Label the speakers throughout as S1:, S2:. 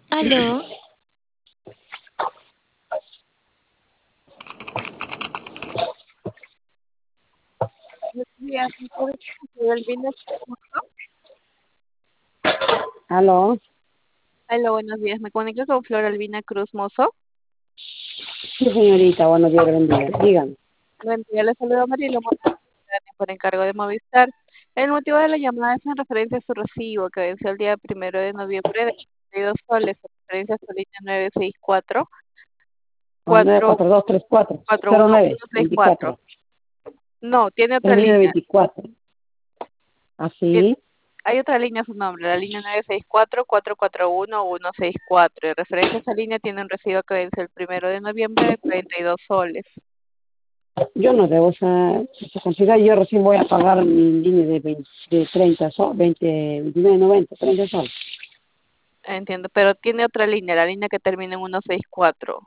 S1: Aló,
S2: Buenos días, ¿me puedes conseguir el vino?
S1: aló.
S2: Hola, buenos días. ¿Me comunico con Flor Albina Cruz Mozo?
S1: Sí, señorita, buenos días, buen día. Dígame.
S2: Buen día, le saludo a Marielo por encargo de Movistar. El motivo de la llamada es en referencia a su recibo que venció el día 1 de noviembre de 32 soles, en referencia a su línea 964 4
S1: 94234 09
S2: 164.
S1: 24
S2: No, tiene otra línea.
S1: 0924.
S2: Tien-
S1: Así.
S2: Hay otra línea a su nombre, la línea 964 441 164. En referencia a esa línea tiene un recibo que vence el 1 de noviembre de 42 soles.
S1: Yo no debo esa cantidad. Yo recién voy a pagar mi línea de, 20 de 30 soles, 20, 29, 90, 30 soles.
S2: Entiendo, pero tiene otra línea, la línea que termina en 164.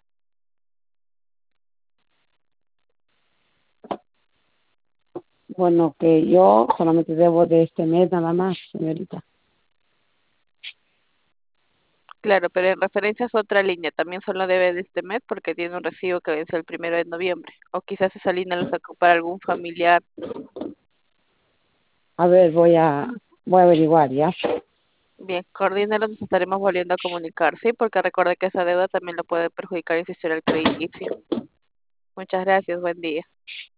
S1: Bueno, que yo solamente debo de este mes nada más, señorita.
S2: Claro, pero en referencia a su otra línea, también solo debe de este mes porque tiene un recibo que vence el 1 de noviembre. O quizás esa línea lo sacó para algún familiar.
S1: A ver, voy a averiguar, ¿ya?
S2: Bien, coordínalo, nos estaremos volviendo a comunicar, ¿sí? Porque recuerde que esa deuda también lo puede perjudicar en su historial crediticio. Muchas gracias, buen día.